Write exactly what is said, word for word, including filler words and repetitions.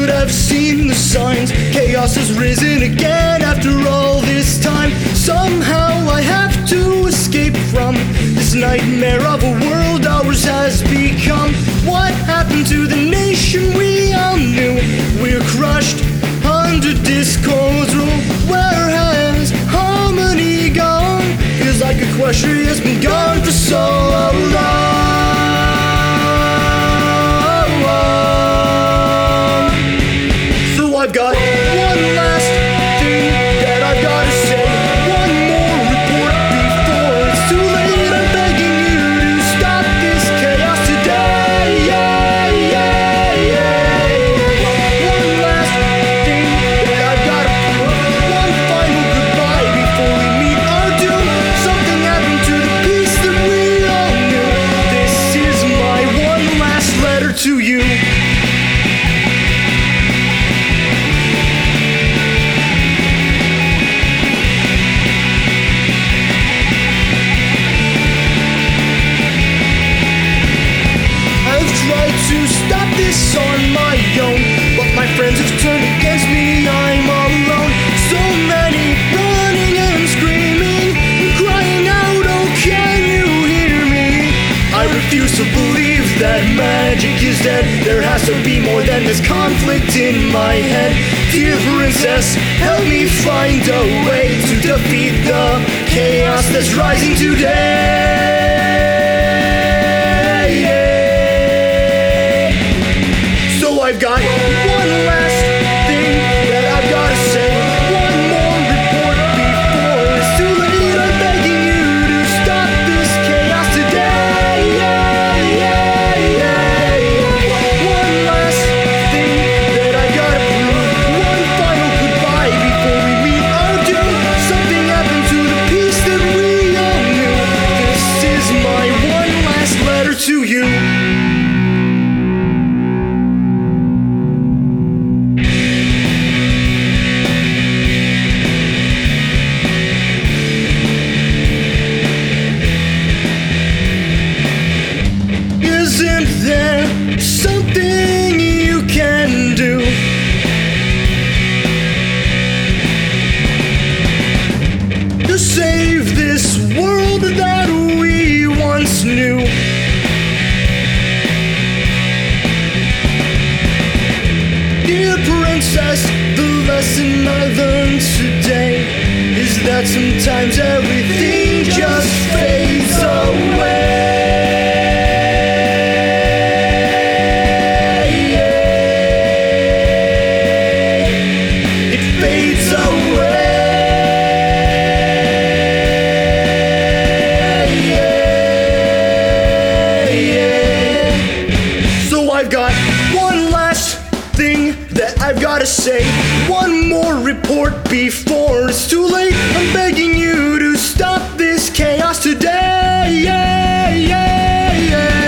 should have seen the signs. Chaos has risen again after all this time. Somehow I have to escape from this nightmare of a world ours has become. What happened to the nation we all knew? We're crushed under discord's rule. Where has harmony gone? Feels like equestria has been gone for so long. So I've got one last thing that I've gotta say. One more report before it's too late. I'm begging you to stop this chaos today. Yeah, yeah, yeah. One last thing that I've gotta prove. One final goodbye before we meet our doom. Something happened to the peace that we all knew. This is my one last letter to you. Tried to stop this on my own, but my friends have turned against me. I'm all alone. So many running and screaming and crying out, oh, can you hear me? I refuse to believe that magic is dead. There has to be more than this conflict in my head. Dear princess, help me find a way to defeat the chaos that's rising today. I've got one last thing that I've gotta say. One more report before it's too late. I'm begging you to stop this chaos today. Yeah, yeah, yeah, yeah. One last thing that I've gotta prove. One final goodbye before we meet our doom. Something happened to the peace that we all knew. This is my one last letter to you. Isn't there something you can do? To save this world that we once knew? Dear princess, the lesson I learned today is that sometimes everything just fades away. I've got one last thing that I've gotta say. One more report before it's too late. I'm begging you to stop this chaos today. Yeah, yeah, yeah.